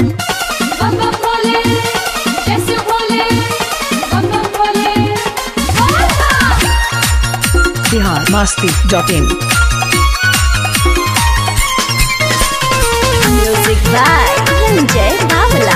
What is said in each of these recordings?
बम बम भोले जैसे भोले बम बम Bhole biharmasti.in Music by Ranjay Bawala.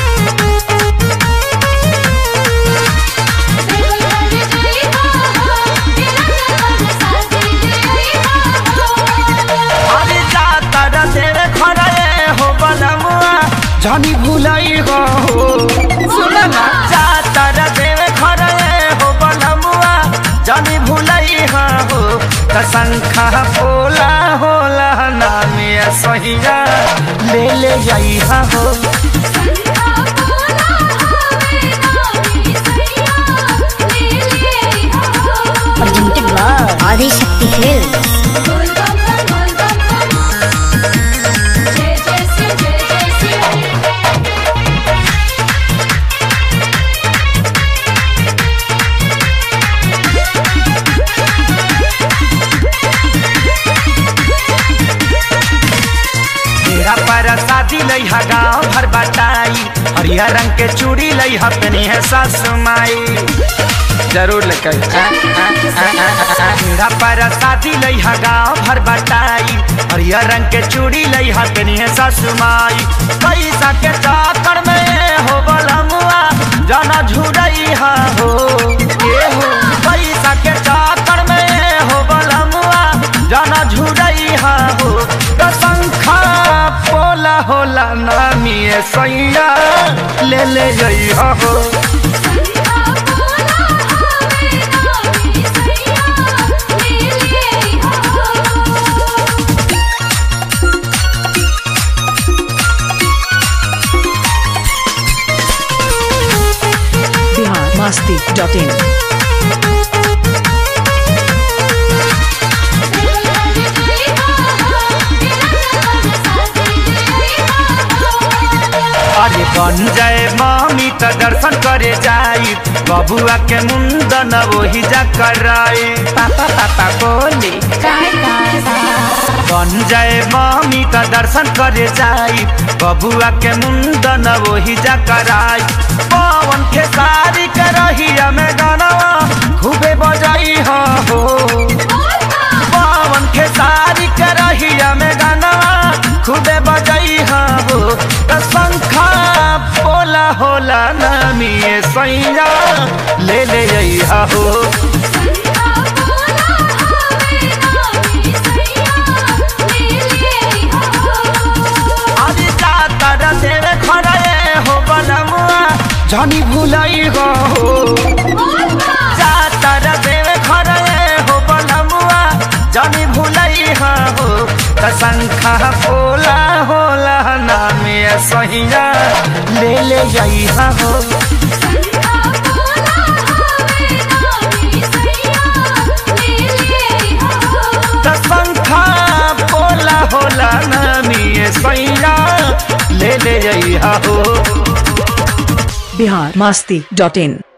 अरे जाता तेरे खड़े हो बलमुआ जानी भुलाई हो सुन ना जाता तेरे खड़े हो बलमुआ जानी भुलाई हो कसंखा बोला होला नामे सहिया ले ले जाई हो Presented by Adi Shakti Films. पर शादी लई हा गाँव भर बटाई हरिया रंग के चूड़ी लई हा पहनी है सासु माई जरूर लेकर पर शादी लई हा गाँव भर बटाई हरिया रंग के चूड़ी लई हा पहनी है सासु माई पैसा के चाकर में हो बलमुआ जाना झुरई हा हो ये हो पैसा के चाकर में हो बलमुआ जाना झुरई हा हो कसंखा बोला होला नामी सैया ले ले जई हो biharmasti.in अरे बन जाए मामी तो दर्शन करे जाई बबुआ के मुंडन वही जा कराई पापा पापा बोली बन जाए मामी तो दर्शन करे जाई बबुआ के मुंडन वही जा कराई पवन के सारी के रहिया में गानवा खूबे बजाई हो पवन के सारी के रहिया में गानवा खूबे बजाई हो कसंखा बोला होला नामी सैया ले ले जई हो अरे जाता तेरे खड़े हो बलमुआ जानी भुलाई हो जाता तेरे खड़े हो बलमुआ जानी भुलाई हो कसंखा बोला होला नामे सहिया ले ले जाई हो कसंखा बोला होला नामे सहिया ले ले जाई हो biharmasti.in